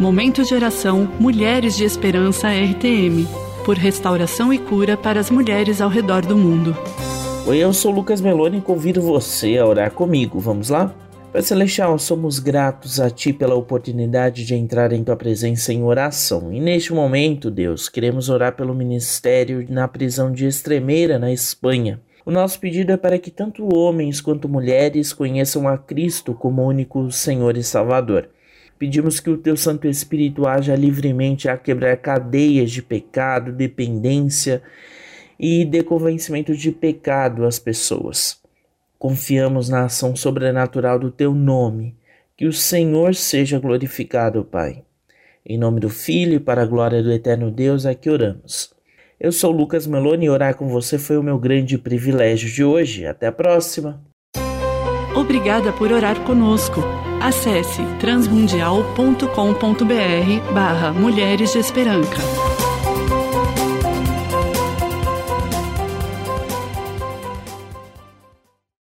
Momento de oração Mulheres de Esperança RTM, por restauração e cura para as mulheres ao redor do mundo. Oi, eu sou Lucas Meloni e convido você a orar comigo. Vamos lá? Pai Celestial, somos gratos a Ti pela oportunidade de entrar em Tua presença em oração. E neste momento, Deus, queremos orar pelo ministério na prisão de Extremeira, na Espanha. O nosso pedido é para que tanto homens quanto mulheres conheçam a Cristo como único Senhor e Salvador. Pedimos que o Teu Santo Espírito haja livremente a quebrar cadeias de pecado, dependência e de convencimento de pecado às pessoas. Confiamos na ação sobrenatural do Teu nome. Que o Senhor seja glorificado, Pai. Em nome do Filho e para a glória do eterno Deus é que oramos. Eu sou Lucas Meloni e orar com você foi o meu grande privilégio de hoje. Até a próxima. Obrigada por orar conosco. Acesse transmundial.com.br/Mulheres de Esperança.